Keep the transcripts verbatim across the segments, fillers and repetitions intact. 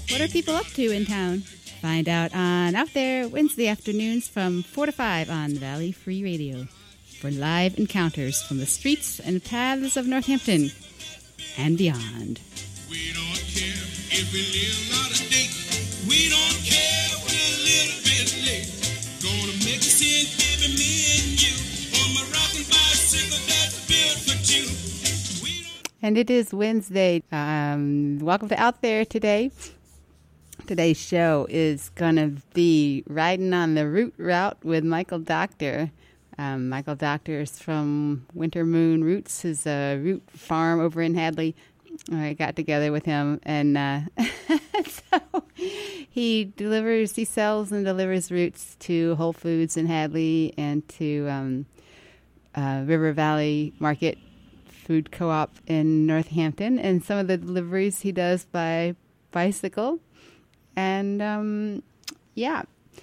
What are people up to in town? Find out on Out There Wednesday afternoons from four to five on Valley Free Radio for live encounters from the streets and paths of Northampton and beyond. We don't care if we live out of date. We don't care if we're a little bit late. Gonna make a scene, baby, me and you. On my rocking bicycle that's built for two. And it is Wednesday. Um, welcome to Out There today. Today's show is going to be riding on the root route with Michael Doctor. Um, Michael Doctor is from Winter Moon Roots, his uh, root farm over in Hadley. I got together with him, and uh, so he delivers, he sells and delivers roots to Whole Foods in Hadley and to um, uh, River Valley Market Food Co-op in Northampton, and some of the deliveries he does by bicycle. And, um, yeah.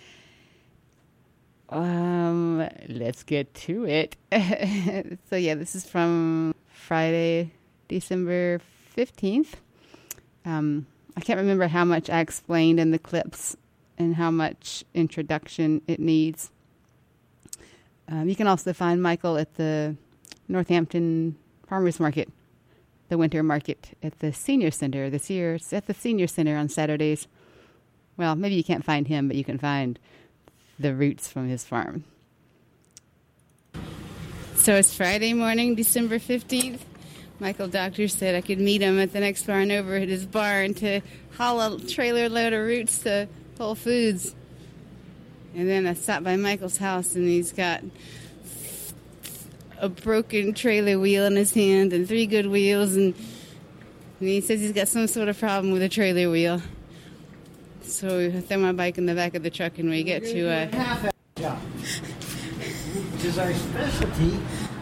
Um, let's get to it. So, yeah, this is from Friday, December fifteenth. Um, I can't remember how much I explained in the clips and how much introduction it needs. Um, you can also find Michael at the Northampton Farmers Market, the winter market at the Senior Center this year. It's at the Senior Center on Saturdays. Well, maybe you can't find him, but you can find the roots from his farm. So it's Friday morning, December fifteenth. Michael Doctor said I could meet him at the next barn over at his barn to haul a trailer load of roots to Whole Foods. And then I stopped by Michael's house, and he's got a broken trailer wheel in his hand and three good wheels, and, and he says he's got some sort of problem with a trailer wheel. So we throw my bike in the back of the truck, and we get to a half job, which is our specialty.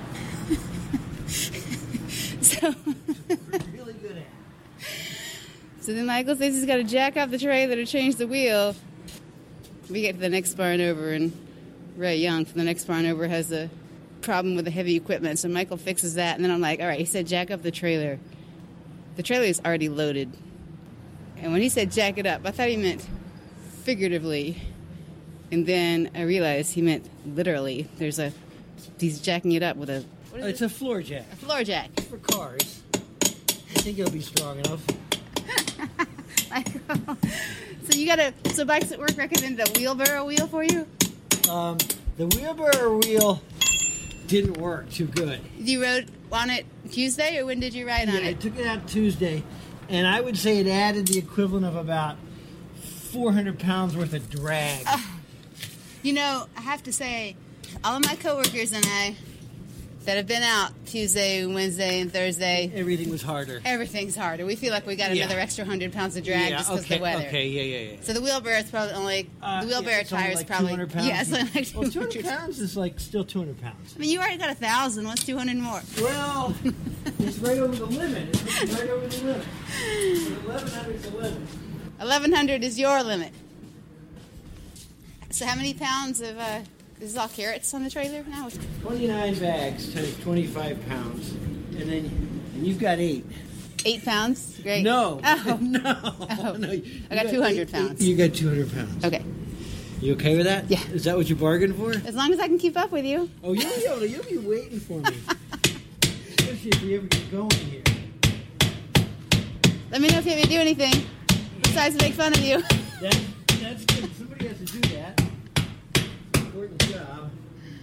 so We're really good at. So then Michael says he's got to jack off the trailer to change the wheel. We get to the next barn over, and Ray Young from the next barn over has a problem with the heavy equipment, so Michael fixes that, and then I'm like, all right, he said jack up the trailer. The trailer is already loaded. And when he said jack it up, I thought he meant figuratively. And then I realized he meant literally. There's a, he's jacking it up with a, what is It's it? a floor jack. A floor jack. For cars. I think it'll be strong enough. Michael. So you got a, so Bikes at Work recommended a wheelbarrow wheel for you? Um, the wheelbarrow wheel didn't work too good. You rode on it Tuesday, or when did you ride on Yeah, I it? took it out Tuesday, and I would say it added the equivalent of about four hundred pounds worth of drag. Uh, you know, I have to say, all of my coworkers and I that have been out Tuesday, Wednesday, and Thursday, Everything was harder. everything's harder. We feel like we got Yeah. another extra hundred pounds of drag yeah, just because okay, of the weather. Okay, yeah, yeah, yeah. So the wheelbarrow is probably only, Uh, the wheelbarrow yeah, it's only tire is like probably, two hundred pounds. yeah, it's only like Well, two hundred pounds is like still two hundred pounds. I mean, you already got a thousand. What's two hundred more? Well, it's right over the limit. It's right over the limit. eleven hundred is the limit. eleven hundred is your limit. So how many pounds of, uh, this is all carrots on the trailer now? twenty-nine bags times twenty-five pounds. And then and you've got eight. Eight pounds? Great. No. Oh. no. Oh. no. You I got two hundred eight- pounds. You got two hundred pounds. Okay. You okay with that? Yeah. Is that what you bargained for? As long as I can keep up with you. Oh, you'll be able to, you'll be waiting for me. Especially if you ever get going here. Let me know if you ever do anything besides make fun of you. That, that's good. Somebody has to do that. Important job.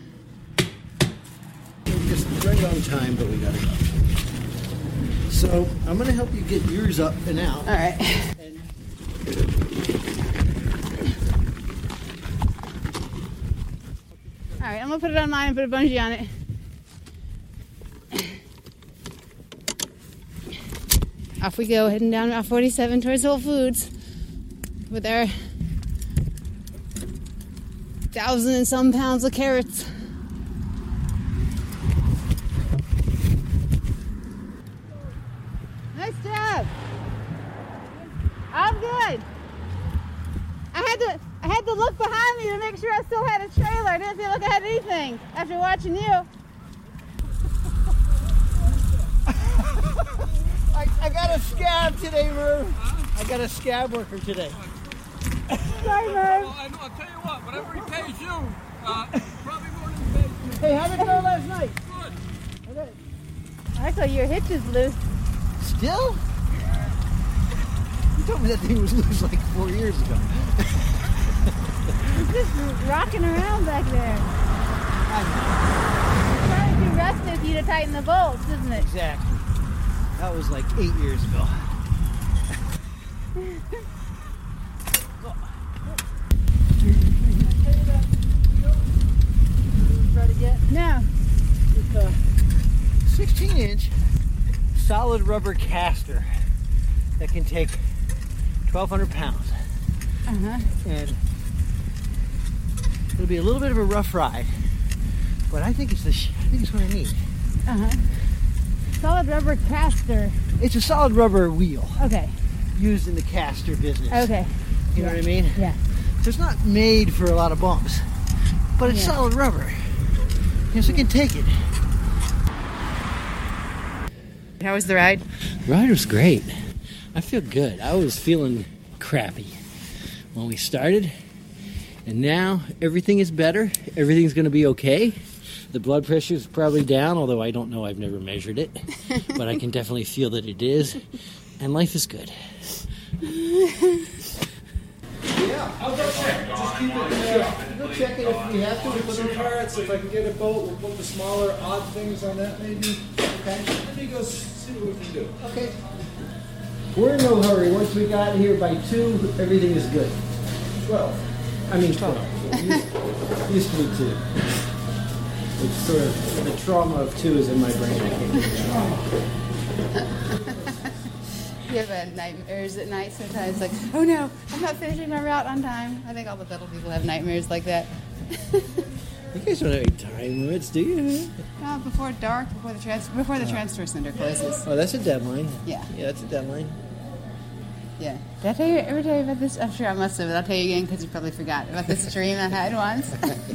We're just right on time, but we gotta go. So I'm gonna help you get yours up and out. All right. And All right, I'm going to put it on mine and put a bungee on it. Off we go, heading down Route forty-seven towards Whole Foods with our thousand and some pounds of carrots. Nice job. I'm good. I had to I had to look behind me to make sure I still had a trailer. I didn't feel like I had anything after watching you. I, I got a scab today, Merv. I got a scab worker today. Sorry, Merv. Well, I know, I'll tell you what, whatever he pays you, uh, probably more than he pays you. Hey, how did it go last night? Good. Okay. I thought your hitch is loose. Still? You told me that thing was loose like four years ago. It's just rocking around back there. I know. It's probably too rusted for you to tighten the bolts, isn't it? Exactly. That was like eight years ago. Try to get No. it's a sixteen inch solid rubber caster that can take twelve hundred pounds. Uh-huh. And it'll be a little bit of a rough ride, but I think it's the sh- I think it's what I need. Uh-huh. Solid rubber caster. It's a solid rubber wheel Okay. used in the caster business. Okay. You know what I mean? Yeah. So it's not made for a lot of bumps, but it's Yeah. solid rubber. Yes, I can take it. How was the ride? Ride was great. I feel good. I was feeling crappy when we started, and now everything is better. Everything's going to be okay. The blood pressure is probably down, although I don't know. I've never measured it, but I can definitely feel that it is, and life is good. Yeah, I'll go check. Just keep it. Uh, we'll check it if we have to. With some carrots, if I can get a boat, we'll put the smaller odd things on that maybe. Okay. Let me go see what we can do. Okay. We're in no hurry. Once we got here by two, everything is good. Twelve. I mean, twelve. used, used to be two. It's sort of the trauma of two is in my brain. I can't get it out. You have uh, nightmares at night sometimes, like, oh no, I'm not finishing my route on time. I think all the pedal people have nightmares like that. You guys don't have any time limits, do you? No, before dark, before the trans- before the transfer center closes. Oh, that's a deadline. Yeah. Yeah, that's a deadline. Yeah. Did I tell you, ever tell you about this? I'm sure I must have, but I'll tell you again because you probably forgot about this dream I had once.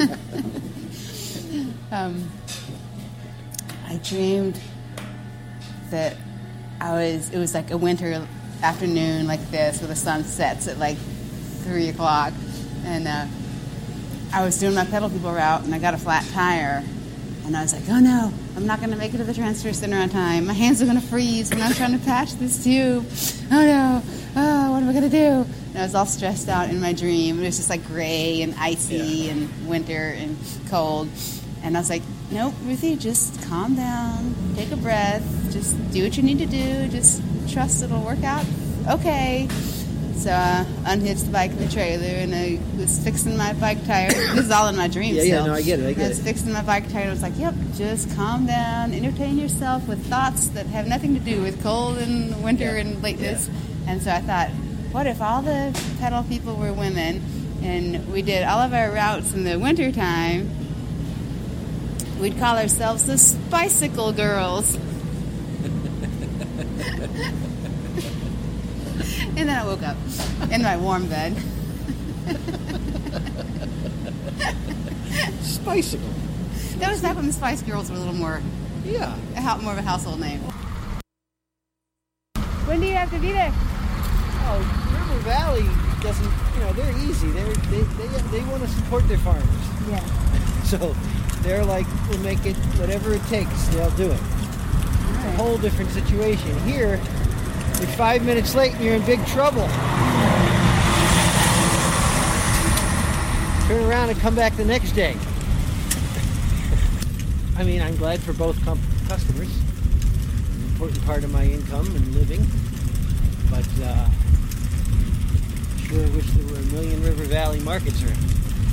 um, I dreamed that I was, it was like a winter afternoon like this where the sun sets at like three o'clock. And uh, I was doing my pedal people route and I got a flat tire. And I was like, oh no, I'm not going to make it to the transfer center on time. My hands are going to freeze when I'm trying to patch this tube. Oh no, oh, what am I going to do? And I was all stressed out in my dream. It was just like gray and icy yeah. and winter and cold. And I was like, nope, Ruthie, just calm down, take a breath, just do what you need to do, just trust it'll work out okay. So I unhitched the bike in the trailer and I was fixing my bike tire. This is all in my dreams. Yeah, still. yeah, no, I get it, I get I was it. fixing my bike tire and I was like, yep, just calm down, entertain yourself with thoughts that have nothing to do with cold and winter Yeah. and lateness. Yeah. And so I thought, what if all the pedal people were women and we did all of our routes in the winter time? We'd call ourselves the Spicycle Girls. And then I woke up in my warm bed. Spicycle. That was back when the Spice Girls were a little more, Yeah. a, hou- more of a household name. When do you have to be there? Oh, River Valley doesn't, you know, they're easy. They're, they they they want to support their farmers. Yeah. So they're like, we'll make it whatever it takes. They'll do it. It's a whole different situation. Here, you're five minutes late and you're in big trouble. Turn around and come back the next day. I mean, I'm glad for both com- customers. An important part of my income and living. But uh, sure wish there were a million River Valley markets around.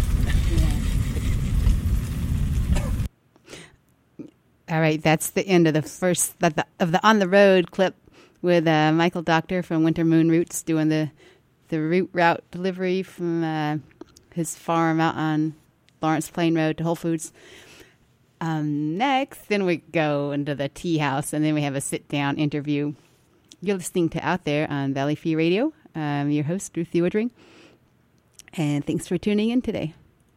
All right, that's the end of the first of the, of the on the road clip with uh, Michael Doctor from Winter Moon Roots doing the the route route delivery from uh, his farm out on Lawrence Plain Road to Whole Foods. Um, next, then we go into the tea house, and then we have a sit down interview. You're listening to Out There on Valley Free Radio. I'm your host, Ruthie Woodring, and thanks for tuning in today.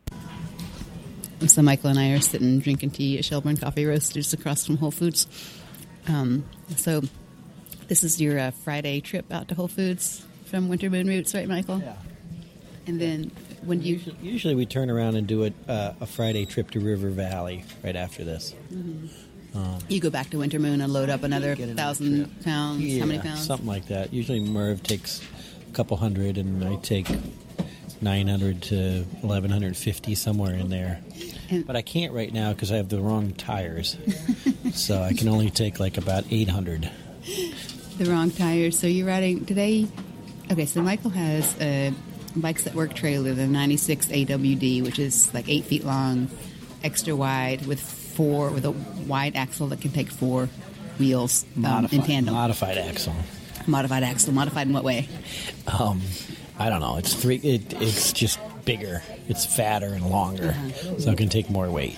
So Michael and I are sitting drinking tea at Shelburne Coffee Roasters across from Whole Foods. Um, so This is your uh, Friday trip out to Whole Foods from Winter Moon Roots, right, Michael? Yeah. And then when you... Usually, usually we turn around and do a, uh, a Friday trip to River Valley right after this. Mm-hmm. Um, you go back to Winter Moon and load up another Get another thousand trip. pounds. yeah, How many pounds? something like that. Usually Merv takes a couple hundred, and I take nine hundred to eleven fifty, somewhere in there. And- But I can't right now because I have the wrong tires. So I can only take like about eight hundred. The wrong tires. So you're riding today. Okay, so Michael has a Bikes That Work trailer, the ninety-six A W D, which is like eight feet long, extra wide, with four with a wide axle that can take four wheels um, in Modified, tandem. modified axle. Modified axle. Modified in what way? Um, I don't know. It's three. It, it's just bigger. It's fatter and longer, Uh-huh. so it can take more weight.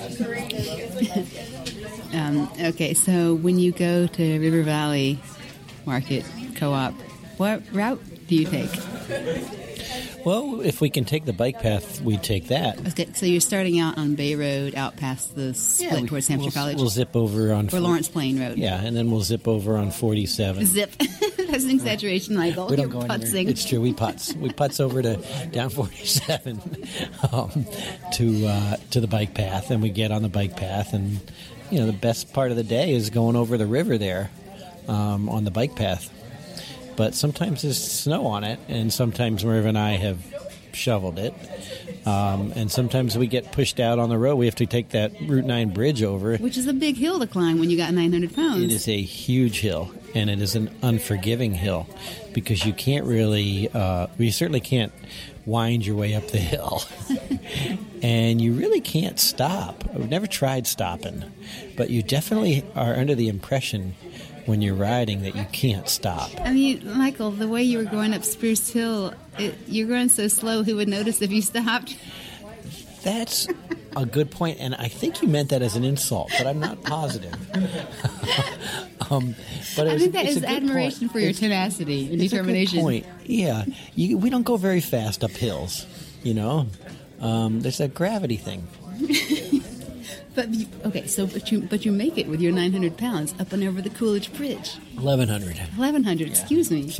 Um, okay, so when you go to River Valley Market Co-op, what route do you take? Well, if we can take the bike path, we take that. Okay, so you're starting out on Bay Road, out past the split we- towards Hampshire we'll, College, We'll zip over on or Lawrence Plain Road. Yeah, and then we'll zip over on forty-seven. Zip. That's an exaggeration, Michael. We don't You're go anywhere. putzing. It's true. We putz. We putz over to down forty-seven um, to uh, to the bike path, and we get on the bike path, and you know the best part of the day is going over the river there um, on the bike path. But sometimes there's snow on it, and sometimes Merv and I have shoveled it, um, and sometimes we get pushed out on the road. We have to take that Route nine bridge over. Which is a big hill to climb when you got nine hundred pounds. It is a huge hill, and it is an unforgiving hill because you can't really, uh, you certainly can't wind your way up the hill. And you really can't stop. I've never tried stopping, but you definitely are under the impression when you're riding that you can't stop. I mean, Michael, the way you were going up Spruce Hill, it, you're going so slow, who would notice if you stopped? That's a good point, and I think you meant that as an insult, but I'm not positive. um, but it I was, think that it's is a good admiration point. for your It's- tenacity and It's a good determination. point. Yeah, you, we don't go very fast up hills, you know. Um, there's that gravity thing. But you, okay, so but you but you make it with your nine hundred pounds up and over the Coolidge Bridge. eleven hundred. eleven hundred, excuse me.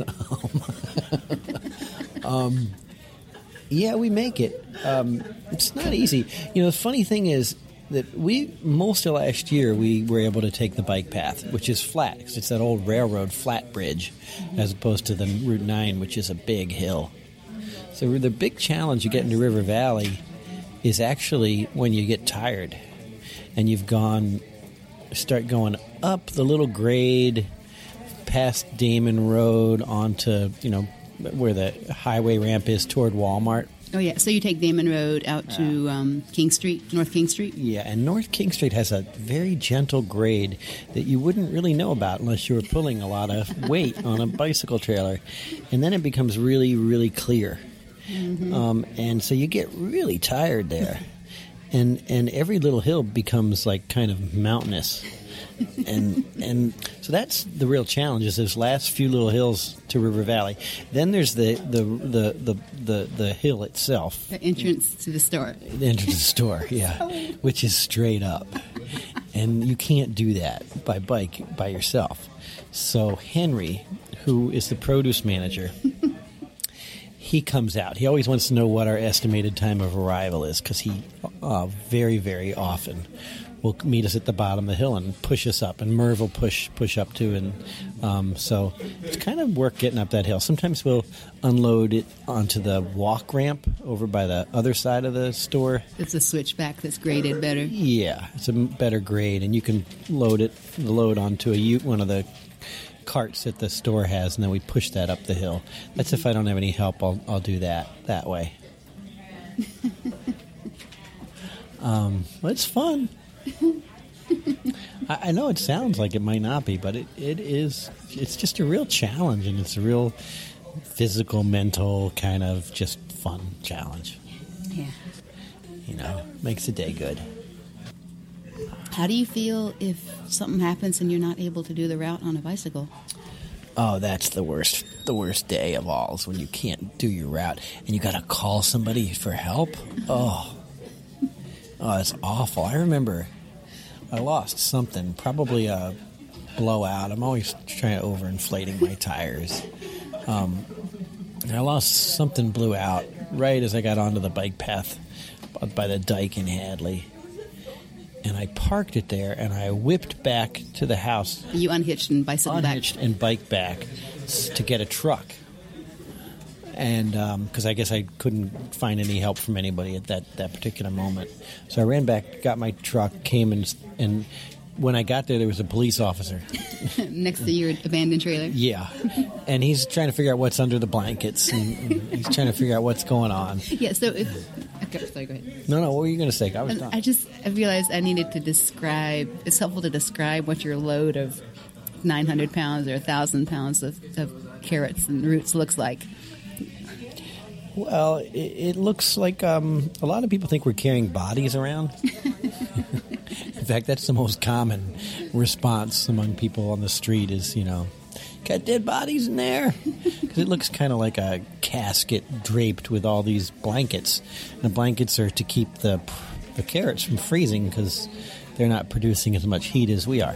um, yeah, we make it. Um, it's not easy. You know, the funny thing is that we, most of last year, we were able to take the bike path, which is flat, 'cause it's that old railroad flat bridge, as opposed to the Route nine, which is a big hill. So the big challenge you get into River Valley is actually when you get tired and you've gone, start going up the little grade past Damon Road onto, you know, where the highway ramp is toward Walmart. Oh, yeah, so you take Damon Road out to um, King Street, North King Street? Yeah, and North King Street has a very gentle grade that you wouldn't really know about unless you were pulling a lot of weight on a bicycle trailer. And then it becomes really, really clear. Mm-hmm. Um, and so you get really tired there. And and every little hill becomes like kind of mountainous. and and so that's the real challenge, is those last few little hills to River Valley. Then there's the the the, the, the, the hill itself. The entrance to the store. The entrance to the store, yeah, which is straight up. And you can't do that by bike by yourself. So Henry, who is the produce manager, he comes out. He always wants to know what our estimated time of arrival is, because he uh, very, very often will meet us at the bottom of the hill and push us up, and Merv will push push up too. And um, so it's kind of work getting up that hill. Sometimes we'll unload it onto the walk ramp over by the other side of the store. It's a switchback that's graded better. Yeah, it's a better grade, and you can load it the load onto a ute, one of the carts that the store has, and then we push that up the hill. That's mm-hmm. If I don't have any help, I'll I'll do that that way. um, well, it's fun. I, I know it sounds like it might not be, but it, it is. It's just a real challenge, and it's a real physical, mental kind of just fun challenge. Yeah. You know, makes the day good. How do you feel if something happens and you're not able to do the route on a bicycle? Oh, that's the worst. The worst day of all is when you can't do your route and you got to call somebody for help. Oh, oh, that's awful. I remember I lost something, probably a blowout. I'm always trying to overinflating my tires. Um, and I lost something blew out right as I got onto the bike path by the dike in Hadley. And I parked it there, and I whipped back to the house. You unhitched and bicycled unhitched back. and biked back s- to get a truck. And because um, I guess I couldn't find any help from anybody at that, that particular moment. So I ran back, got my truck, came, and, and when I got there, there was a police officer. Next to your abandoned trailer. Yeah. And he's trying to figure out what's under the blankets. And, and he's trying to figure out what's going on. Yeah, so if... Okay, sorry, go ahead. No, no, what were you going to say? I was done. I just I realized I needed to describe... It's helpful to describe what your load of nine hundred pounds or one thousand pounds of, of carrots and roots looks like. Well, it, it looks like um, a lot of people think we're carrying bodies around. In fact, that's the most common response among people on the street is, you know, got dead bodies in there? Because it looks kind of like a casket draped with all these blankets. And the blankets are to keep the, the carrots from freezing because they're not producing as much heat as we are.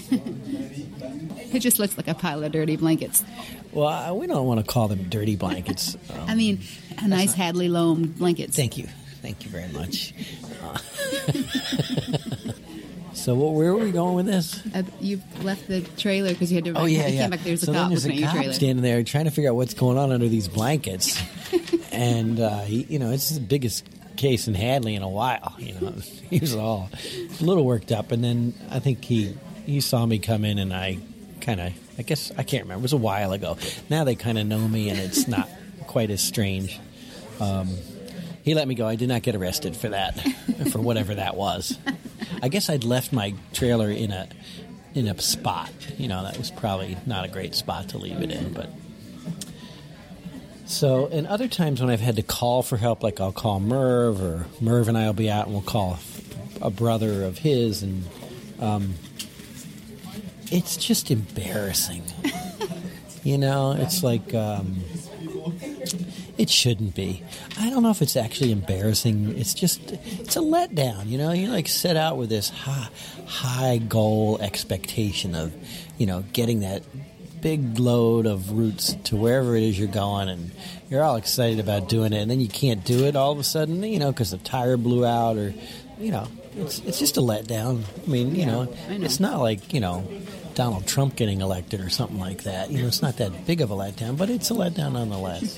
It just looks like a pile of dirty blankets. Well, I, we don't want to call them dirty blankets. Um, I mean, a nice Hadley loam blankets. Thank you. Thank you very much. Uh, so what, where were we going with this? Uh, you left the trailer because you had to... Oh, yeah, you yeah. came back, there's a so cop then there's looking a at your cop trailer. standing there trying to figure out what's going on under these blankets. and, uh, he, you know, it's the biggest case in Hadley in a while. You know, he was all a little worked up. And then I think he, he saw me come in and I kind of... I guess, I can't remember. It was a while ago. Now they kind of know me, and it's not quite as strange. Um, he let me go. I did not get arrested for that, for whatever that was. I guess I'd left my trailer in a in a spot. You know, that was probably not a great spot to leave it in. But so, and other times when I've had to call for help, like I'll call Merv, or Merv and I will be out, and we'll call a brother of his, and... Um, it's just embarrassing. You know, it's like, um, it shouldn't be. I don't know if it's actually embarrassing. It's just, it's a letdown, you know? You like set out with this high, high goal expectation of, you know, getting that big load of roots to wherever it is you're going, and you're all excited about doing it, and then you can't do it all of a sudden, you know, because the tire blew out, or, you know, it's it's just a letdown. I mean, you know, I know. it's not like, you know, Donald Trump getting elected or something like that. You know, it's not that big of a letdown, but it's a letdown nonetheless.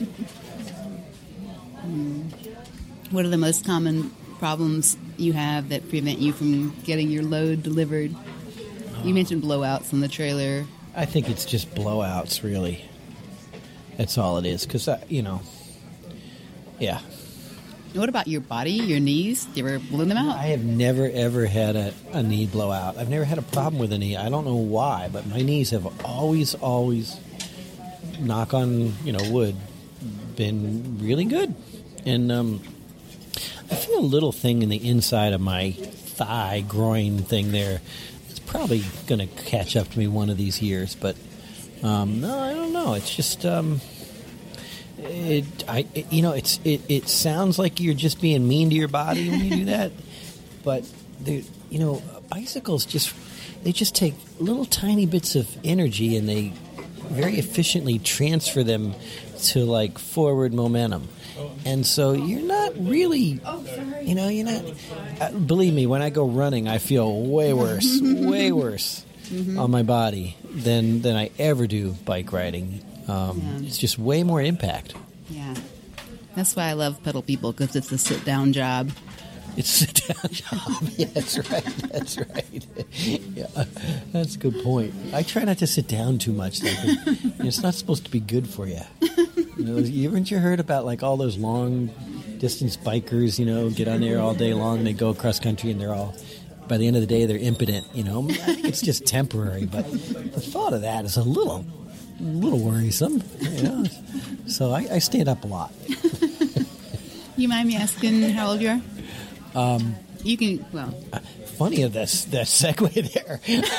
What are the most common problems you have that prevent you from getting your load delivered? You mentioned blowouts on the trailer. I think it's just blowouts, really. That's all it is. Because, you know, yeah. What about your body, your knees? Do you ever blow them out? I have never, ever had a, a knee blowout. I've never had a problem with a knee. I don't know why, but my knees have always, always, knock on, you know, wood, been really good. And um, I feel a little thing in the inside of my thigh, groin thing there. It's probably going to catch up to me one of these years, but um, no, I don't know. It's just... Um, It, I, it, you know, it's it, it sounds like you're just being mean to your body when you do that, but they, you know, bicycles just they just take little tiny bits of energy and they very efficiently transfer them to like forward momentum, and so you're not really, you know, you're not. Uh, believe me, when I go running, I feel way worse, way worse mm-hmm. on my body than than I ever do bike riding. Um, yeah. It's just way more impact. Yeah. That's why I love pedal people, because it's a sit-down job. It's a sit-down job. Yeah, that's right. That's right. Yeah, that's a good point. I try not to sit down too much, though. It's not supposed to be good for you. You know, you haven't you heard about like all those long-distance bikers? You know, get on there all day long, and they go across country, and they're all. By the end of the day, they're impotent. You know, I think it's just temporary. But the thought of that is a little. A little worrisome, you know. So I, I stand up a lot. You mind me asking how old you are? Um, you can, well. Uh, funny of this, that segue there.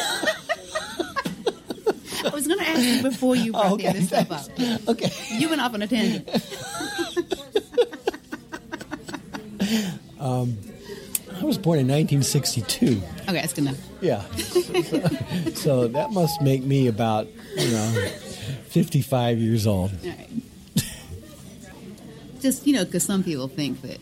I was going to ask you before you brought oh, okay, the other stuff up. Okay. You went off on a tangent. um, I was born in nineteen sixty-two. Okay, that's good enough. Yeah. so, so that must make me about, you know, fifty-five years old. All right. Just, you know, because some people think that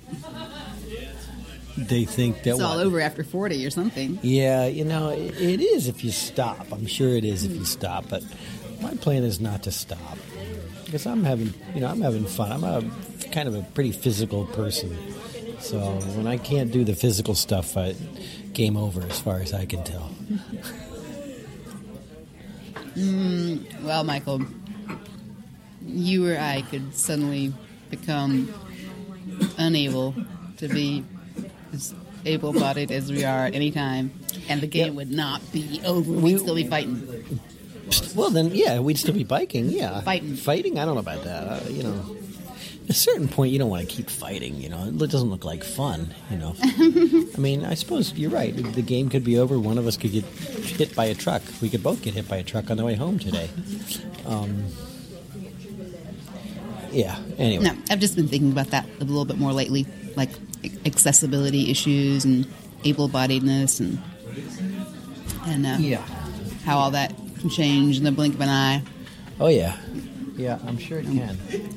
They think that it's all what? over after forty or something. Yeah, you know, it, it is if you stop. I'm sure it is if you stop, but my plan is not to stop because I'm having, you know, I'm having fun. I'm a kind of a pretty physical person, so when I can't do the physical stuff, I, game over as far as I can tell. Mm, well, Michael, you or I could suddenly become unable to be as able-bodied as we are at any time, and the game Yep. would not be over. We'd still be fighting. Well, then, yeah, we'd still be biking. Yeah, Fighting. Fighting. I don't know about that. Uh, you know, at a certain point, you don't want to keep fighting. You know, it doesn't look like fun. You know, I mean, I suppose you're right. The game could be over. One of us could get hit by a truck. We could both get hit by a truck on the way home today. Um, yeah. Anyway. No, I've just been thinking about that a little bit more lately, like accessibility issues and able-bodiedness and and uh, Yeah. how all that can change in the blink of an eye. Oh yeah. Yeah, I'm sure it can.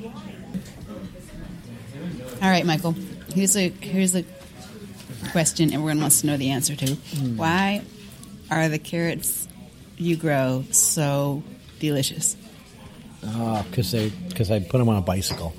All right, Michael. Here's a here's a question everyone wants to know the answer to. Hmm. Why are the carrots you grow so delicious? Oh, because I because I put them on a bicycle.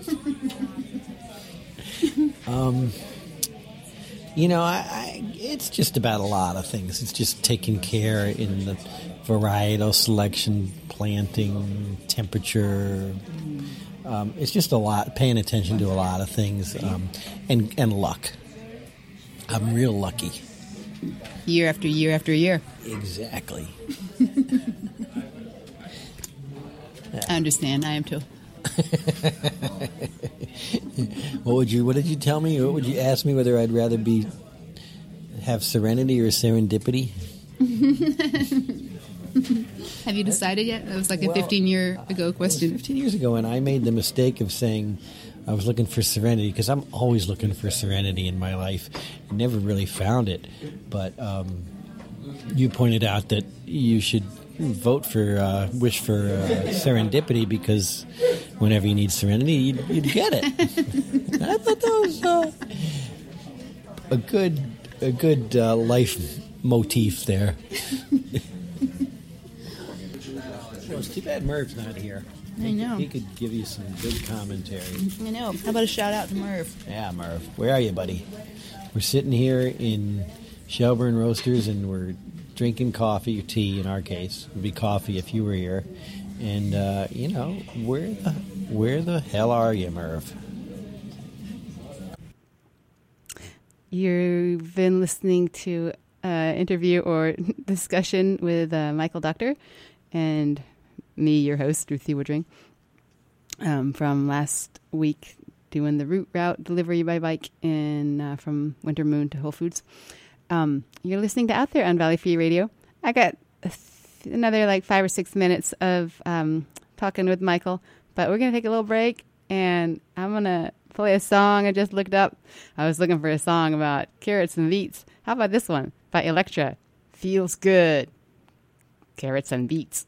um, you know, I, I it's just about a lot of things. It's just taking care in the varietal selection, planting, temperature. Um, it's just a lot. Paying attention to a lot of things, um, and and luck. I'm real lucky. Year after year after year. Exactly. I understand. I am too. What would you? What did you tell me? What would you ask me? Whether I'd rather be have serenity or serendipity? Have you decided yet? That was like a Well, fifteen year ago It was question. fifteen years ago, and I made the mistake of saying I was looking for serenity because I'm always looking for serenity in my life. I never really found it, but um, you pointed out that you should vote for, uh, wish for uh, serendipity because whenever you need serenity, you'd, you'd get it. I thought that was uh, a good, a good uh, life motif there. Well, it's too bad Merv's not here. I know. He could give you some good commentary. I know. How about a shout out to Merv? Yeah, Merv. Where are you, buddy? We're sitting here in Shelburne Roasters, and we're drinking coffee, or tea in our case. It would be coffee if you were here. And, uh, you know, where the, where the hell are you, Merv? You've been listening to an interview or discussion with uh, Michael Doctor and me, your host, Ruthie Woodring, um, from last week doing the route route delivery by bike in uh, from Winter Moon to Whole Foods. Um, you're listening to Out There on Valley Free Radio. I got another like five or six minutes of um, talking with Michael, but we're going to take a little break, and I'm going to play a song I just looked up. I was looking for a song about carrots and beets. How about this one by Electra? Feels good. Carrots and beets.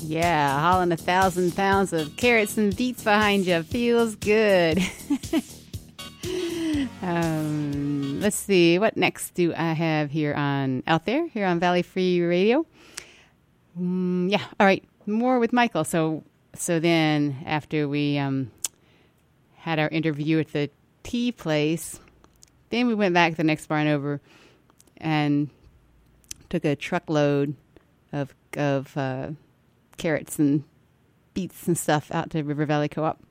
Yeah, hauling a thousand pounds of carrots and beets behind you feels good. um, let's see, what next do I have here on out there here on Valley Free Radio? Um, yeah, all right, more with Michael. So, so then after we um, had our interview at the tea place, then we went back the next barn over and took a truckload of of uh, carrots and beets and stuff out to River Valley Co-op.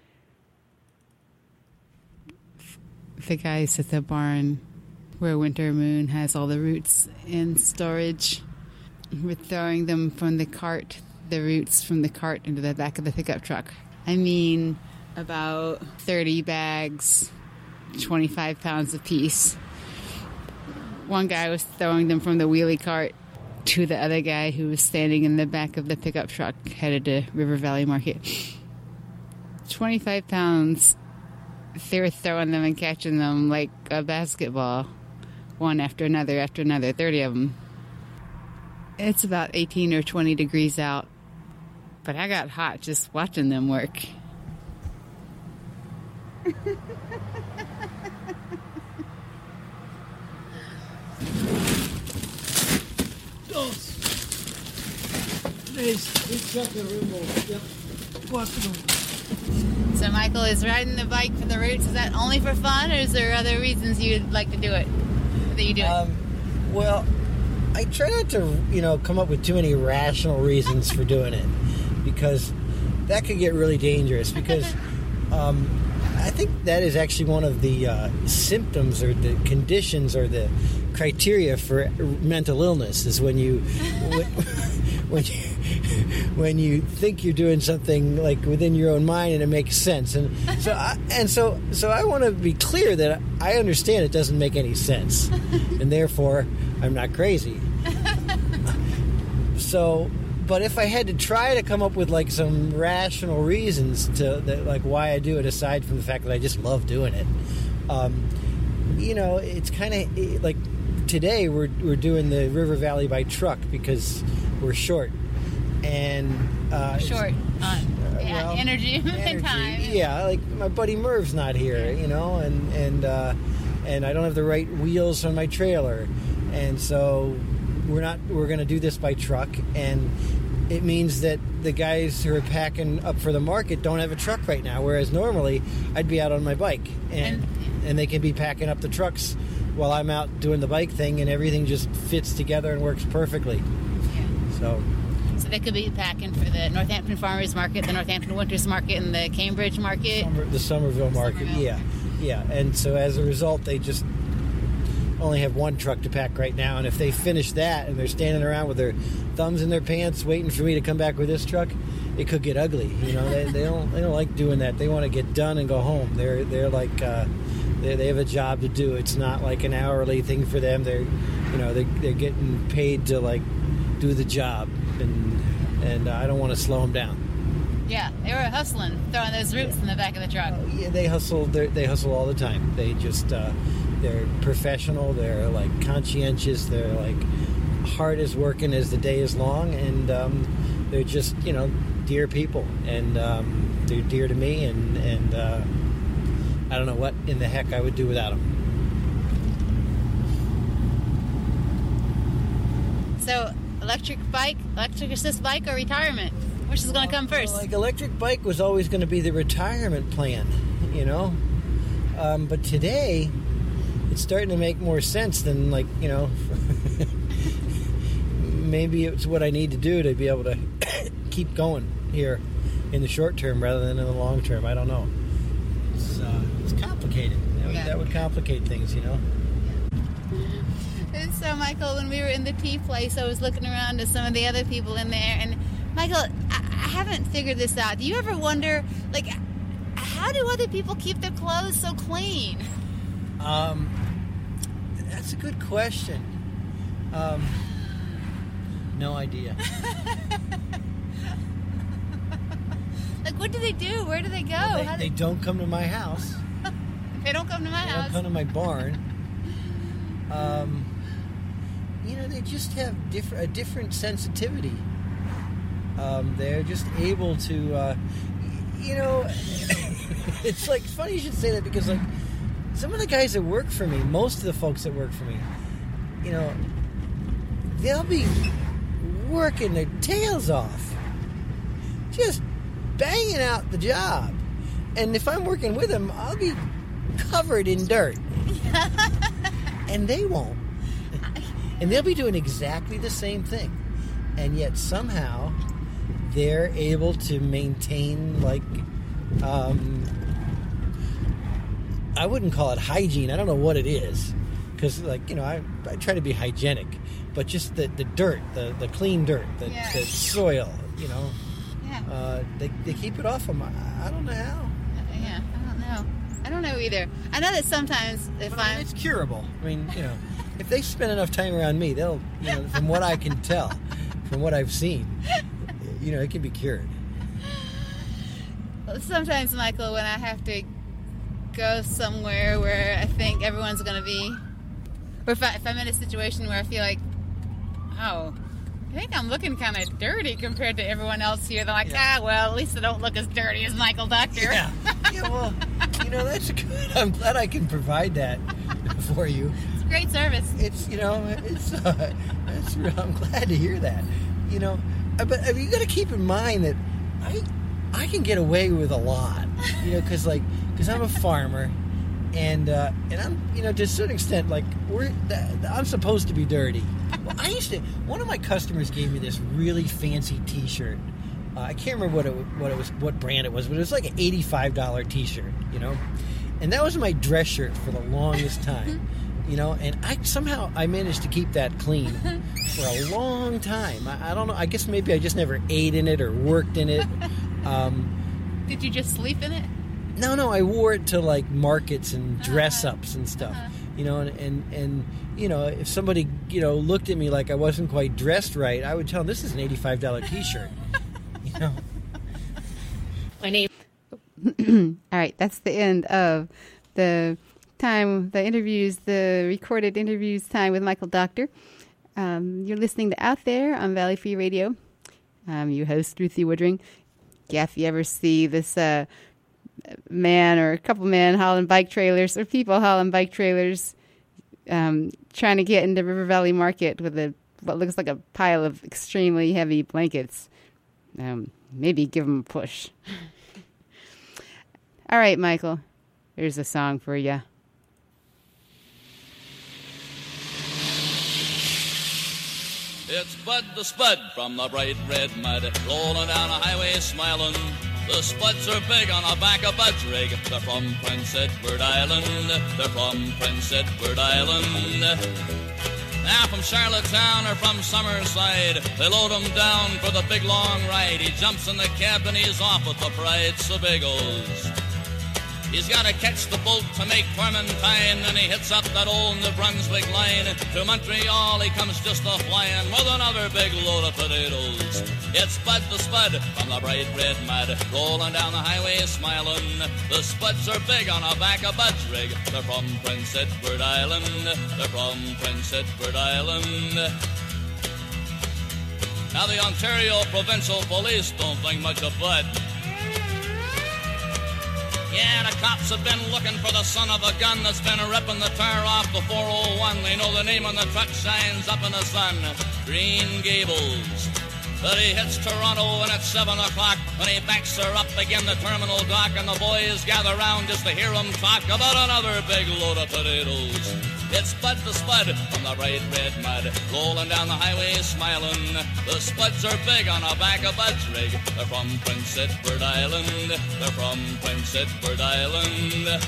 The guys at the barn where Winter Moon has all the roots in storage, we're throwing them from the cart, the roots from the cart into the back of the pickup truck. I mean, about thirty bags, twenty-five pounds a piece. One guy was throwing them from the wheelie cart to the other guy who was standing in the back of the pickup truck headed to River Valley Market. twenty-five pounds. They were throwing them and catching them like a basketball, one after another after another, thirty of them. It's about eighteen or twenty degrees out, but I got hot just watching them work. So Michael is riding the bike for the roots. Is that only for fun, or is there other reasons you'd like to do it? That you do it? Um, well, I try not to, you know, come up with too many rational reasons for doing it, because that could get really dangerous. Because um, I think that is actually one of the uh, symptoms or the conditions or the criteria for mental illness is when you when, when you when you think you're doing something like within your own mind and it makes sense. And so I, and so so I want to be clear that I understand it doesn't make any sense, and therefore I'm not crazy. So, but if I had to try to come up with like some rational reasons to that, like why I do it, aside from the fact that I just love doing it, um, you know, it's kind of like today we're we're doing the River Valley by truck because we're short. And uh, short on uh, yeah, well, energy, energy and time. Yeah, like my buddy Merv's not here, you know, and and uh, and I don't have the right wheels on my trailer, and so we're not we're going to do this by truck, and it means that the guys who are packing up for the market don't have a truck right now, whereas normally I'd be out on my bike, and and, and they can be packing up the trucks while I'm out doing the bike thing, and everything just fits together and works perfectly. Yeah. So. So they could be packing for the Northampton Farmers Market, the Northampton Winters Market, and the Cambridge Market. Summer, the Somerville Market, Somerville. yeah. Yeah, and so as a result, they just only have one truck to pack right now. And if they finish that and they're standing around with their thumbs in their pants waiting for me to come back with this truck, it could get ugly. You know, they, they don't they don't like doing that. They want to get done and go home. They're they're like uh, they they have a job to do. It's not like an hourly thing for them. They're you know they they're getting paid to like do the job. And and uh, I don't want to slow them down. Yeah, they were hustling, throwing those roots yeah. in the back of the truck. Uh, yeah, they hustle. They hustle all the time. They just uh, they're professional. They're like conscientious. They're like hard as working as the day is long, and um, they're just you know dear people, and um, they're dear to me. And and uh, I don't know what in the heck I would do without them. So. Electric bike, electric assist bike, or retirement? Which is going to come first? Well, like electric bike was always going to be the retirement plan, you know. Um, but today, it's starting to make more sense than like you know. Maybe it's what I need to do to be able to keep going here in the short term rather than in the long term. I don't know. It's uh, it's complicated. That would, yeah. that would complicate things, you know. And so, Michael, when we were in the tea place, I was looking around at some of the other people in there. And, Michael, I, I haven't figured this out. Do you ever wonder, like, how do other people keep their clothes so clean? Um, that's a good question. Um, no idea. Like, what do they do? Where do they go? Well, they, how they do... don't come to my house. They don't come to my they house. They don't come to my barn. Um, you know, they just have different a different sensitivity. Um, they're just able to, uh, you know, it's like funny you should say that because like some of the guys that work for me, most of the folks that work for me, you know, they'll be working their tails off, just banging out the job. And if I'm working with them, I'll be covered in dirt. And they won't. And they'll be doing exactly the same thing. And yet somehow they're able to maintain, like, um, I wouldn't call it hygiene. I don't know what it is. Because, like, you know, I, I try to be hygienic. But just the, the dirt, the, the clean dirt, the, Yeah. the soil, you know, Yeah. uh, they, they keep it off them. I, I don't know how. Yeah, I don't know. I don't know either. I know that sometimes if But I mean, I'm... it's curable. I mean, you know, if they spend enough time around me, they'll, you know, from what I can tell, from what I've seen, you know, it can be cured. Sometimes, Michael, when I have to go somewhere where I think everyone's going to be... Or if, I, if I'm in a situation where I feel like, oh, I think I'm looking kind of dirty compared to everyone else here. They're like, Yeah. ah, well, at least I don't look as dirty as Michael Doctor. Yeah. Yeah, well, you know, that's good. I'm glad I can provide that for you. It's great service. It's, you know, it's, uh, it's, I'm glad to hear that. You know, uh, but uh, you got to keep in mind that I, I can get away with a lot, you know, because, like, because I'm a farmer. And uh, and I'm, you know, to a certain extent, like, we're I'm supposed to be dirty. Well, I used to. One of my customers gave me this really fancy T-shirt. Uh, I can't remember what it what it was, what brand it was, but it was like an eighty-five dollar T-shirt, you know. And that was my dress shirt for the longest time, you know. And I somehow I managed to keep that clean for a long time. I, I don't know. I guess maybe I just never ate in it or worked in it. Um, Did you just sleep in it? No, no, I wore it to, like, markets and dress-ups and stuff, Uh-huh. you know, and, and, and, you know, if somebody, you know, looked at me like I wasn't quite dressed right, I would tell them, this is an eighty-five dollar T-shirt, you know. My name. All right, that's the end of the time, the interviews, the recorded interviews time with Michael Doctor. Um, you're listening to Out There on Valley Free Radio. Um, you host Ruthie Woodring. Yeah, if you ever see this uh, man or a couple men hauling bike trailers or people hauling bike trailers um, trying to get into River Valley Market with a what looks like a pile of extremely heavy blankets, um, maybe give them a push. All right, Michael, here's a song for you. It's Bud the Spud from the bright red mud, rolling down a highway smiling. The Spuds are big on the back of Bud's rig. They're from Prince Edward Island. They're from Prince Edward Island. Now from Charlottetown or from Summerside, they load him down for the big long ride. He jumps in the cab and he's off with the Pride Sebagos. He's got to catch the boat to make Clementine, and he hits up that old New Brunswick line. To Montreal he comes just a-flying with another big load of potatoes. It's Bud the Spud from the bright red mud, rolling down the highway smiling. The Spuds are big on the back of Bud's rig. They're from Prince Edward Island. They're from Prince Edward Island. Now the Ontario Provincial Police don't think much of Bud. Yeah, the cops have been looking for the son of a gun that's been ripping the tire off the four oh one. They know the name on the truck shines up in the sun. Green Gables. But he hits Toronto and it's seven o'clock when he backs her up again the terminal dock, and the boys gather round just to hear him talk about another big load of potatoes. It's Bud the Spud from the bright red mud, rolling down the highway smiling. The Spuds are big on the back of Bud's rig. They're from Prince Edward Island. They're from Prince Edward Island.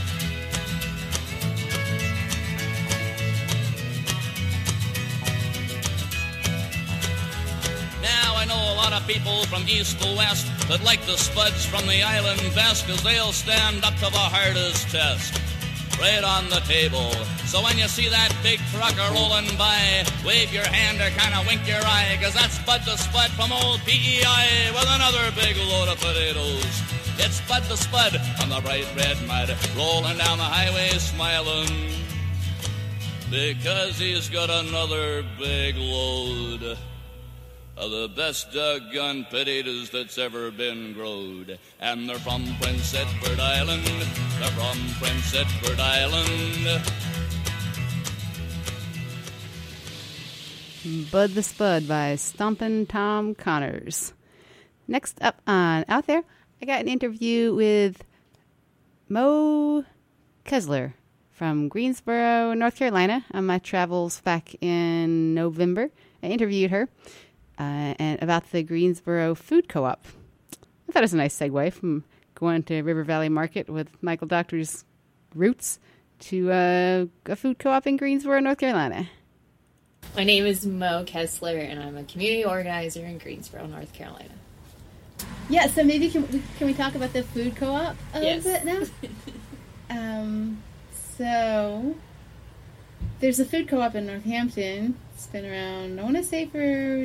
Now I know a lot of people from east to west that like the Spuds from the island best, 'cause they'll stand up to the hardest test. Right on the table. So when you see that big trucker rolling by, wave your hand or kind of wink your eye, 'cause that's Bud the Spud from old P E I with another big load of potatoes. It's Bud the Spud on the bright red mud, rolling down the highway smiling, because he's got another big load the best doggone potatoes that's ever been growed. And they're from Prince Edward Island. They're from Prince Edward Island. Bud the Spud by Stompin' Tom Connors. Next up on Out There, I got an interview with Mo Kessler from Greensboro, North Carolina, on my travels back in November. I interviewed her uh, and about the Greensboro Food Co-op. I thought it was a nice segue from going to River Valley Market with Michael Doctor's roots to uh, a food co-op in Greensboro, North Carolina. My name is Mo Kessler, and I'm a community organizer in Greensboro, North Carolina. Yeah, so maybe can we, can we talk about the food co-op a Yes. little bit now? um, so there's a food co-op in Northampton. It's been around, I want to say, for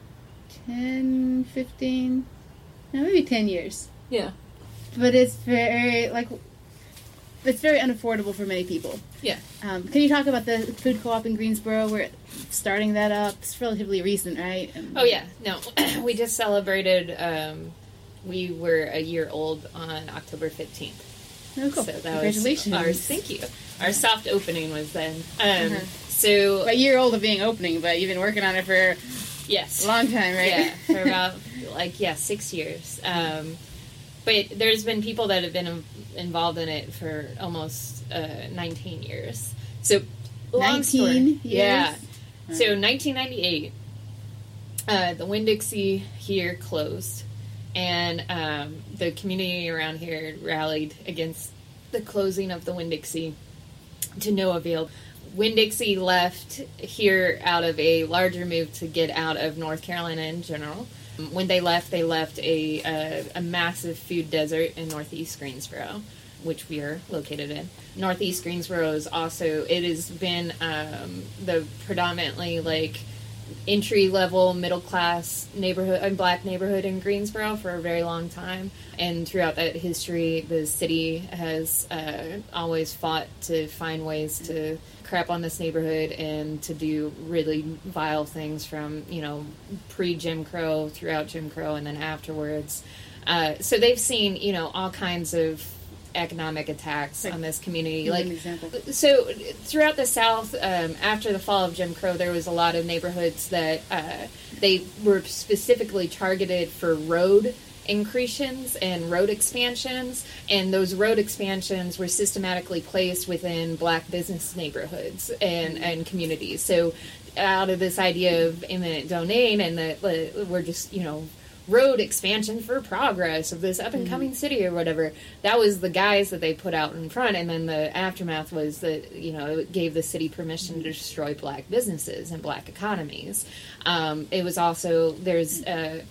ten, fifteen, no, maybe ten years. Yeah. But it's very, like, it's very unaffordable for many people. Yeah. Um, can you talk about the food co-op in Greensboro? We're starting that up. It's relatively recent, right? And Oh, yeah. No, we just celebrated, um, we were a year old on October fifteenth. Oh, cool. So that Congratulations. was our, thank you. Our soft opening was then. Um, Uh-huh. So, A year old of being opening, but you've been working on it for yes. a long time, right? Yeah, for about, like, yeah, six years. Um, but there's been people that have been involved in it for almost uh, nineteen years. So, long story. nineteen years? Yeah. So, nineteen ninety-eight, uh, the Winn-Dixie here closed, and um, the community around here rallied against the closing of the Winn-Dixie to no avail. Winn-Dixie left here out of a larger move to get out of North Carolina in general. When they left, they left a, a, a massive food desert in northeast Greensboro, which we are located in. Northeast Greensboro is also, it has been um, the predominantly, like, entry-level, middle-class neighborhood, uh, black neighborhood in Greensboro for a very long time. And throughout that history, the city has uh, always fought to find ways to crap on this neighborhood and to do really vile things from, you know, pre-Jim Crow, throughout Jim Crow, and then afterwards. Uh, so they've seen, you know, all kinds of economic attacks Like, on this community. give me Like, an example. so throughout the South, um, after the fall of Jim Crow, there was a lot of neighborhoods that uh, they were specifically targeted for road increations and road expansions, and those road expansions were systematically placed within black business neighborhoods and, and communities. So out of this idea of eminent domain and that uh, we're just, you know, road expansion for progress of this up-and-coming city or whatever, that was the guys that they put out in front, and then the aftermath was that, you know, it gave the city permission to destroy black businesses and black economies. Um, it was also, there's a,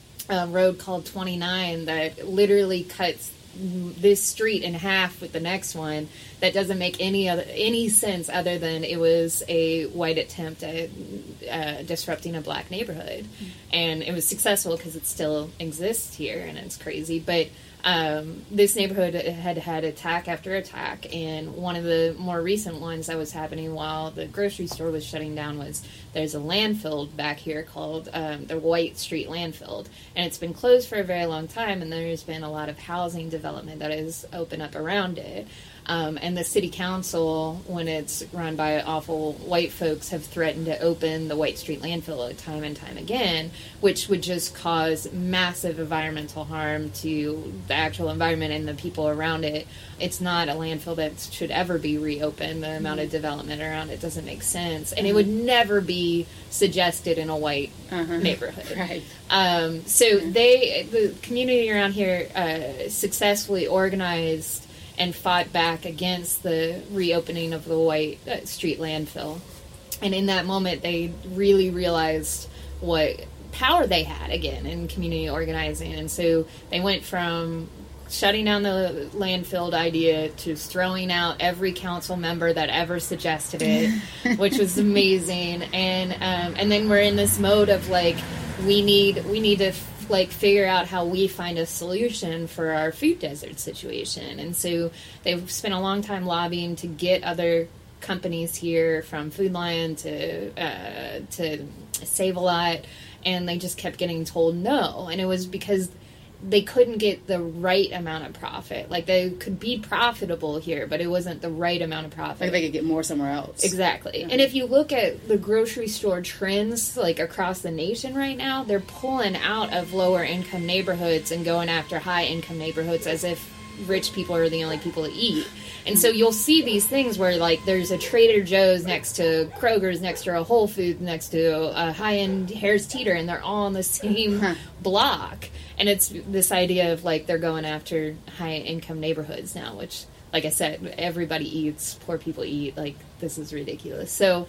a road called twenty-nine that literally cuts this street in half with the next one. That doesn't make any other any sense other than it was a white attempt at uh, disrupting a black neighborhood, mm-hmm. and it was successful because it still exists here, and it's crazy. But um, this neighborhood had had attack after attack, and one of the more recent ones that was happening while the grocery store was shutting down was there's a landfill back here called um, the White Street Landfill, and it's been closed for a very long time, and there's been a lot of housing development that has opened up around it. Um, and the city council, when it's run by awful white folks, have threatened to open the White Street landfill time and time again, which would just cause massive environmental harm to the actual environment and the people around it. It's not a landfill that should ever be reopened. The mm-hmm. amount of development around it doesn't make sense. And mm-hmm. it would never be suggested in a white uh-huh. neighborhood. Right. Um, so mm-hmm. they, the community around here uh, successfully organized and fought back against the reopening of the White uh, Street landfill. And in that moment, they really realized what power they had, again, in community organizing. And so they went from shutting down the landfill idea to throwing out every council member that ever suggested it, which was amazing. And um, and then we're in this mode of, like, we need we need to like figure out how we find a solution for our food desert situation. And so they've spent a long time lobbying to get other companies here, from Food Lion to uh, to Save a Lot, and they just kept getting told no. And it was because they couldn't get the right amount of profit. Like, they could be profitable here, but it wasn't the right amount of profit. Like they could get more somewhere else. Exactly. Yeah. And if you look at the grocery store trends, like, across the nation right now, they're pulling out of lower income neighborhoods and going after high income neighborhoods as if rich people are the only people to eat. And so you'll see these things where, like, there's a Trader Joe's next to Kroger's, next to a Whole Foods, next to a high-end Harris Teeter, and they're all on the same Huh. block. And it's this idea of, like, they're going after high-income neighborhoods now, which, like I said, everybody eats, poor people eat. Like, this is ridiculous. So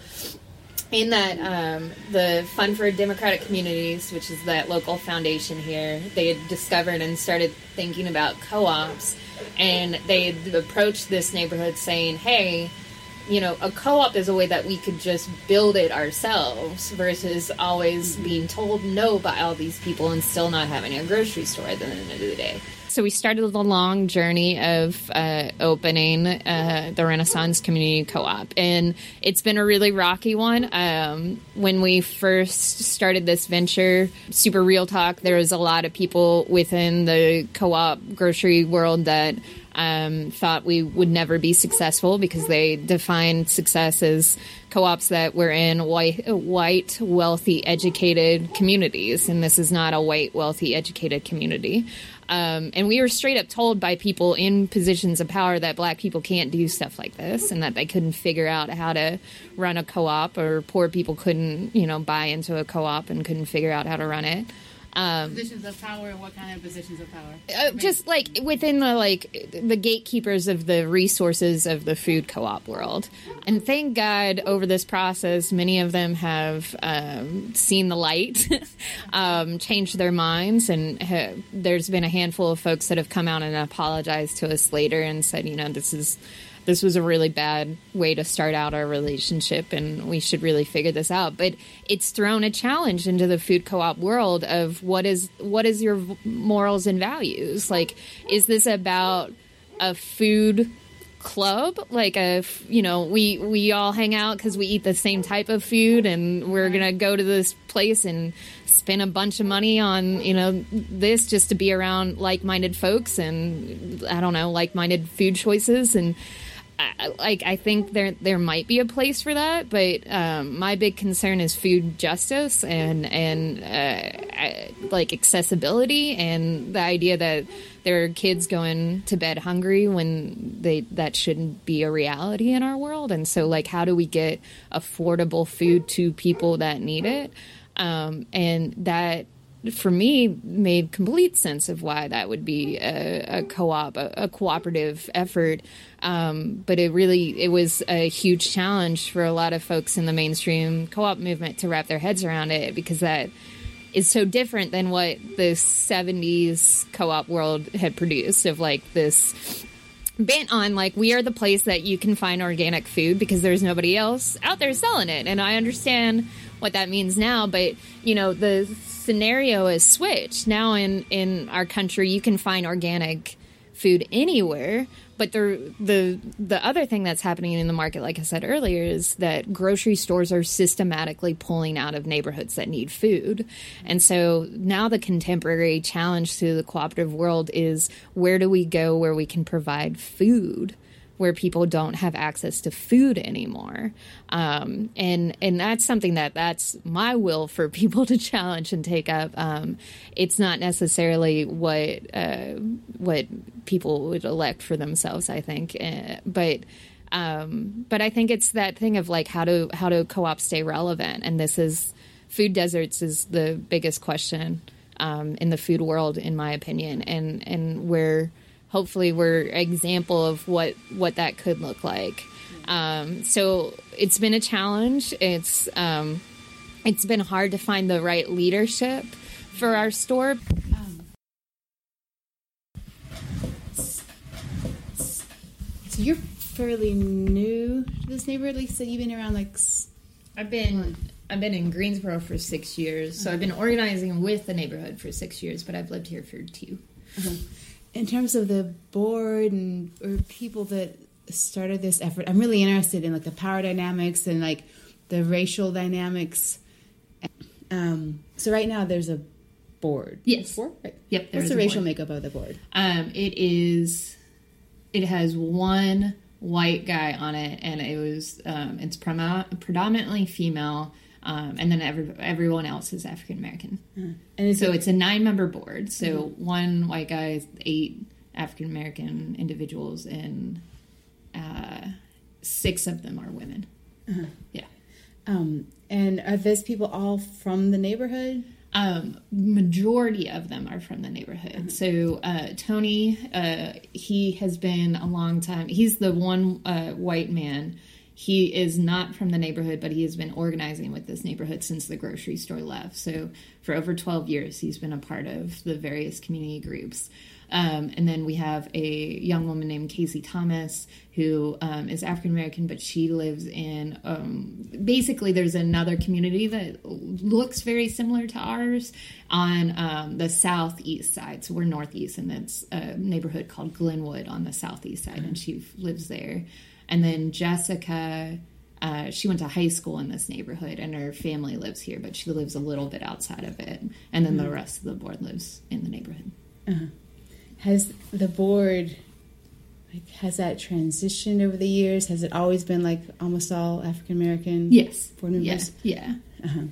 in that, um, the Fund for Democratic Communities, which is that local foundation here, they had discovered and started thinking about co-ops, and they had approached this neighborhood saying, hey, you know, a co-op is a way that we could just build it ourselves versus always being told no by all these people and still not having a grocery store at the end of the day. So we started the long journey of uh, opening uh, the Renaissance Community Co-op, and it's been a really rocky one. Um, when we first started this venture, super real talk, there was a lot of people within the co-op grocery world that um, thought we would never be successful because they defined success as co-ops that were in white, white, wealthy, educated communities, and this is not a white, wealthy, educated community. Um, and we were straight up told by people in positions of power that black people can't do stuff like this and that they couldn't figure out how to run a co-op, or poor people couldn't, you know, buy into a co-op and couldn't figure out how to run it. Um, Positions of power. What kind of positions of power? Uh, just like within the like the gatekeepers of the resources of the food co-op world. And thank God over this process, many of them have um, seen the light, um, changed their minds, and ha- there's been a handful of folks that have come out and apologized to us later and said, you know, this is this was a really bad way to start out our relationship, and we should really figure this out. But it's thrown a challenge into the food co-op world of what is what is your morals and values? Like, is this about a food club? Like, a, you know, we, we all hang out because we eat the same type of food, and we're going to go to this place and spend a bunch of money on, you know, this just to be around like-minded folks and, I don't know, like-minded food choices. And I, like, I think there there might be a place for that, but um, my big concern is food justice and and uh, I, like accessibility, and the idea that there are kids going to bed hungry when they that shouldn't be a reality in our world. And so, like, how do we get affordable food to people that need it? Um, and that, for me, made complete sense of why that would be a, a co-op, a, a cooperative effort. Um, but it really, it was a huge challenge for a lot of folks in the mainstream co-op movement to wrap their heads around it, because that is so different than what the seventies co-op world had produced, of like this bent on, like, we are the place that you can find organic food because there's nobody else out there selling it. And I understand what that means now, but, you know, the scenario is switched. Now in, in our country, you can find organic food anywhere. But the, the the other thing that's happening in the market, like I said earlier, is that grocery stores are systematically pulling out of neighborhoods that need food. And so now the contemporary challenge to the cooperative world is, where do we go where we can provide food, where people don't have access to food anymore? Um, and and that's something that that's my will for people to challenge and take up. Um, it's not necessarily what uh, what people would elect for themselves, I think, uh, but um, but I think it's that thing of, like, how do how do co-ops stay relevant? And this is food deserts is the biggest question um, in the food world, in my opinion, and and where hopefully we're an example of what, what that could look like. Um, so it's been a challenge. It's um, it's been hard to find the right leadership for our store. Um, so you're fairly new to this neighborhood, Lisa. You've been around like. I've been I've been in Greensboro for six years, so I've been organizing with the neighborhood for six years, but I've lived here for two. Uh-huh. In terms of the board and or people that started this effort, I'm really interested in, like, the power dynamics and, like, the racial dynamics. Um, so right now there's a board. Yes. Board? Right. Yep. there What's is the a racial board. makeup of the board? Um, it is. It has one white guy on it, and it was. Um, it's premo- predominantly female, um, and then every, everyone else is African American. Uh-huh. And is So it, it's a nine-member board. So one white guy, eight African American individuals, and uh, six of them are women. Uh-huh. Yeah. um, and are those people all from the neighborhood? Um, majority of them are from the neighborhood. So uh, Tony, uh, he has been a long time. He's the one uh, white man. He is not from the neighborhood, but he has been organizing with this neighborhood since the grocery store left. So for over twelve years, he's been a part of the various community groups. Um, and then we have a young woman named Casey Thomas, who um, is African American, but she lives in, um, basically there's another community that looks very similar to ours on um, the southeast side. So we're northeast, and it's a neighborhood called Glenwood on the southeast side, and she lives there. And then Jessica, uh, she went to high school in this neighborhood, and her family lives here, but she lives a little bit outside of it. And then the rest of the board lives in the neighborhood. Uh-huh. Has the board, like, has that transitioned over the years? Has it always been like almost all African American? Yes. Board members? Yeah. Yeah. Uh-huh.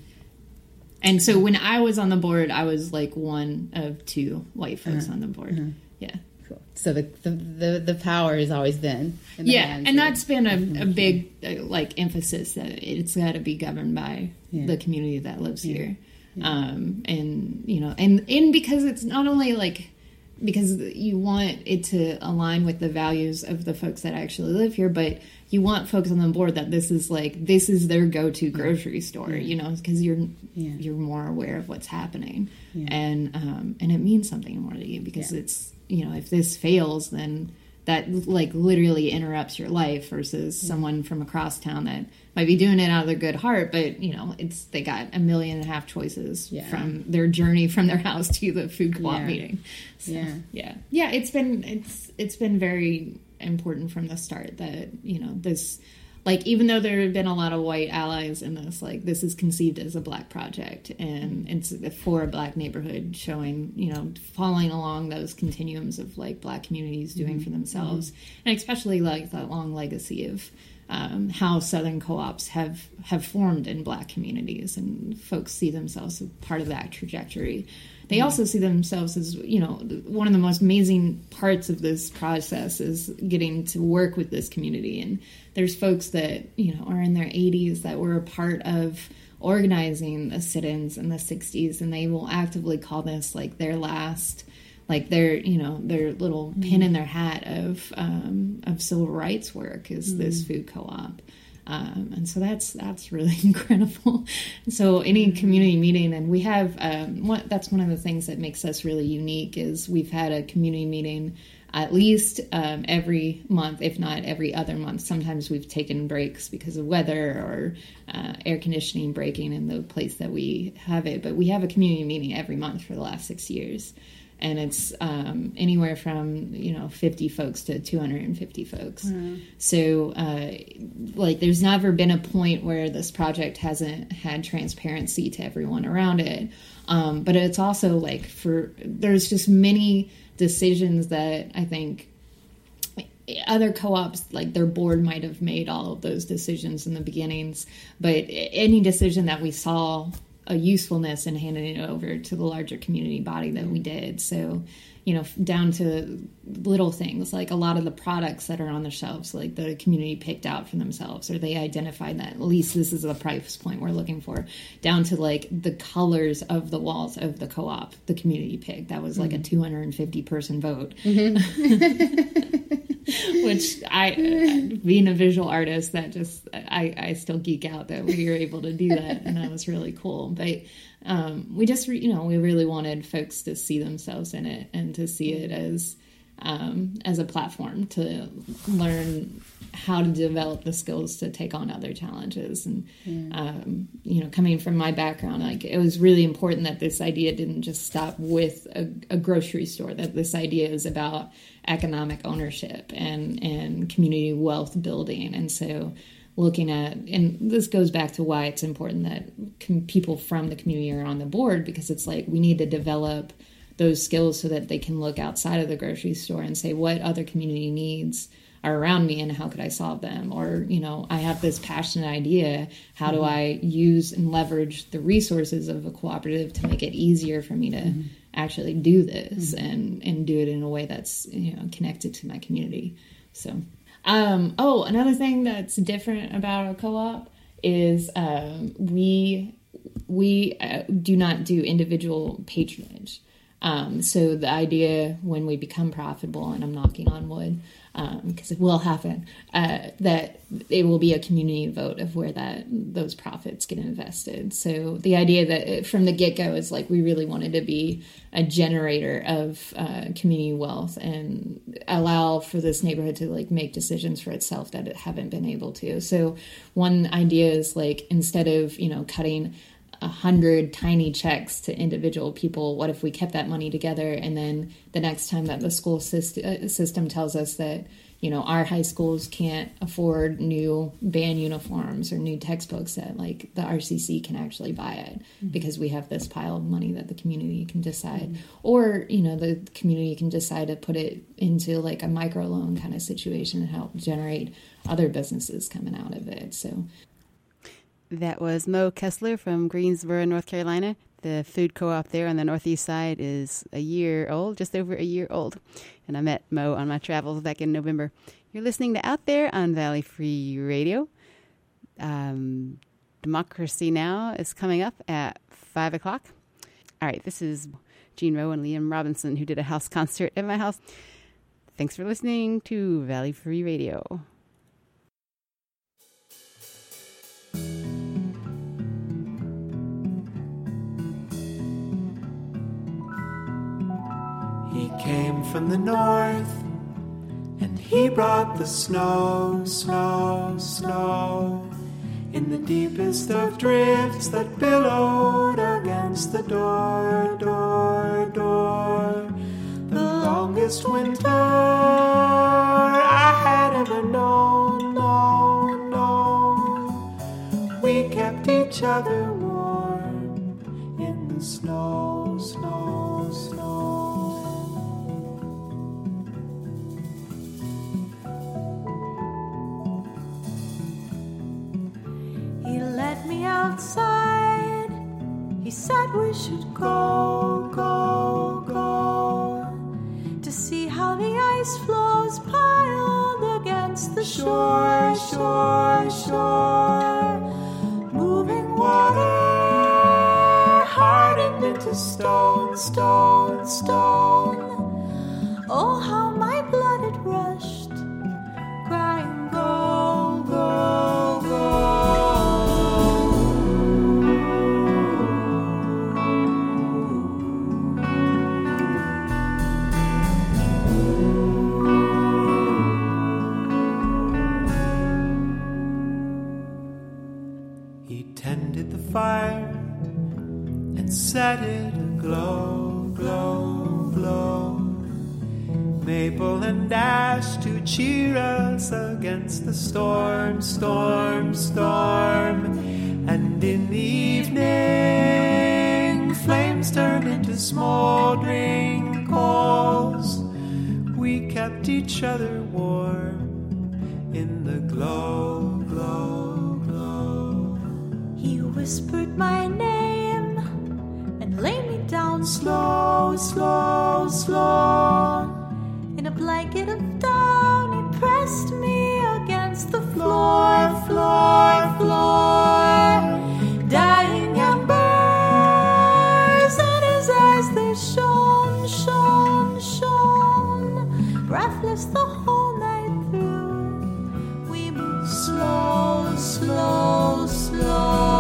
And so when I was on the board, I was like one of two white folks Uh-huh. on the board. Uh-huh. Yeah. Cool. So the, the the the power has always been in the Yeah, hands and of- that's been a, a big uh, like emphasis that it's got to be governed by Yeah. the community that lives Yeah. here, Yeah. um, and you know, and and because it's not only like because you want it to align with the values of the folks that actually live here, but you want folks on the board that this is like this is their go-to grocery store, Yeah. you know, because you're Yeah. you're more aware of what's happening, Yeah. and um, and it means something more to you because Yeah. it's you know if this fails, then that like literally interrupts your life versus someone from across town that might be doing it out of their good heart, but you know it's they got a million and a half choices Yeah. from their journey from their house to the food co-op Yeah. meeting. So, Yeah. yeah, yeah. It's been it's it's been very important from the start that you know this. Like, even though there have been a lot of white allies in this, like, this is conceived as a black project, and it's for a black neighborhood showing, you know, following along those continuums of, like, black communities doing for themselves, and especially, like, that long legacy of um, how Southern co-ops have, have formed in black communities, and folks see themselves as part of that trajectory. They also see themselves as, you know, one of the most amazing parts of this process is getting to work with this community. And there's folks that, you know, are in their eighties that were a part of organizing the sit-ins in the sixties, and they will actively call this like their last, like their, you know, their little mm-hmm. pin in their hat of um, of civil rights work is mm-hmm. this food co-op. Um, and so that's that's really incredible. So any community meeting, and we have um, what, that's one of the things that makes us really unique is we've had a community meeting at least um, every month, if not every other month. Sometimes we've taken breaks because of weather or uh, air conditioning breaking in the place that we have it. But we have a community meeting every month for the last six years. And it's um, anywhere from, you know, fifty folks to two hundred fifty folks. Mm-hmm. So, uh, like, there's never been a point where this project hasn't had transparency to everyone around it. Um, but it's also, like, for, there's just many decisions that I think other co-ops, like, their board might have made all of those decisions in the beginnings. But any decision that we saw a usefulness in handing it over to the larger community body that we did. So, you know, down to little things like a lot of the products that are on the shelves, like the community picked out for themselves, or they identified that at least this is the price point we're looking for, down to like the colors of the walls of the co-op, the community picked. That was like mm-hmm. a two hundred fifty person vote. Mm-hmm. Which I, uh, being a visual artist, that just, I, I still geek out that we were able to do that, and that was really cool. But um, we just, you know, we really wanted folks to see themselves in it and to see it as, um, as a platform to learn how to develop the skills to take on other challenges. And, yeah. um, you know, coming from my background, like, it was really important that this idea didn't just stop with a, a grocery store, that this idea is about economic ownership and, and community wealth building. And so, looking at, and this goes back to why it's important that com- people from the community are on the board, because it's like we need to develop those skills so that they can look outside of the grocery store and say, what other community needs are around me and how could I solve them? Or, you know, I have this passionate idea. How mm-hmm. do I use and leverage the resources of a cooperative to make it easier for me to mm-hmm. actually do this mm-hmm. and, and do it in a way that's, you know, connected to my community. So, um, oh, another thing that's different about a co-op is um, we, we uh, do not do individual patronage. Um, so the idea when we become profitable, and I'm knocking on wood, because um, it will happen, uh, that it will be a community vote of where that those profits get invested. So the idea that from the get-go is like we really wanted to be a generator of uh, community wealth and allow for this neighborhood to like make decisions for itself that it haven't been able to. So one idea is like instead of, you know, cutting a hundred tiny checks to individual people, what if we kept that money together, and then the next time that the school system, system tells us that, you know, our high schools can't afford new band uniforms or new textbooks, that like the R C C can actually buy it mm-hmm. because we have this pile of money that the community can decide. Mm-hmm. Or, you know, the community can decide to put it into like a microloan kind of situation and help generate other businesses coming out of it. So that was Mo Kessler from Greensboro, North Carolina. The food co-op there on the northeast side is a year old, just over a year old. And I met Mo on my travels back in November. You're listening to Out There on Valley Free Radio. Um, Democracy Now! Is coming up at five o'clock. All right, this is Gene Rowe and Liam Robinson, who did a house concert at my house. Thanks for listening to Valley Free Radio. He came from the north, and he brought the snow, snow, snow, in the deepest of drifts that billowed against the door, door, door. The longest winter I had ever known, known, known. We kept each other warm in the snow, snow, snow. Outside, he said we should go, go, go, to see how the ice floes piled against the shore, shore, shore. Moving water hardened into stone, stone, stone. Oh, how my blood it rushed, crying, go, go, go. Fire and set it aglow, glow, glow. Maple and ash to cheer us against the storm, storm, storm. And in the evening, flames turned into smoldering coals. We kept each other warm in the glow, glow. Whispered my name and laid me down slow, slow, slow. In a blanket of down, he pressed me against the floor, floor, floor. Dying embers in his eyes, they shone, shone, shone. Breathless the whole night through, we moved slow, slow, slow.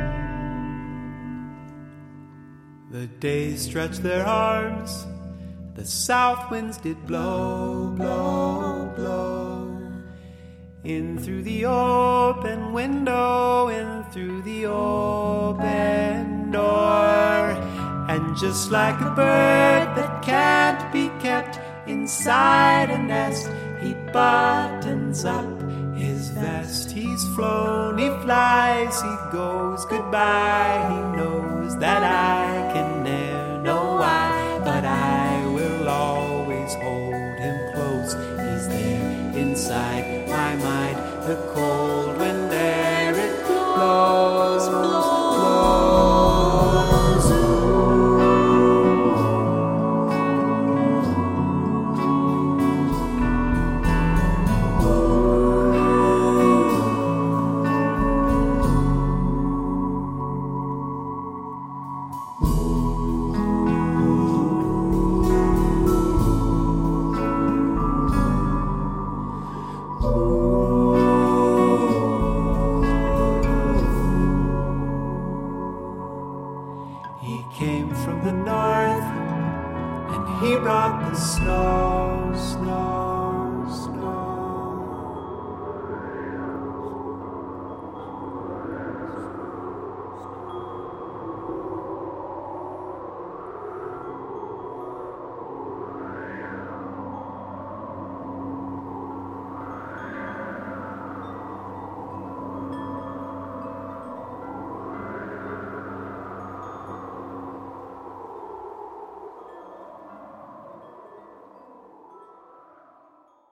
The days stretch their arms the south winds did blow, blow, blow. In through the open window, in through the open door. And just like a bird that can't be kept inside a nest, he buttons up his vest. He's flown, he flies, he goes goodbye. He knows that I can ne'er know why, but I will always hold him close. He's there inside my mind, the cold wind there it blows, blows, blows. He came from the north, and he brought the snow.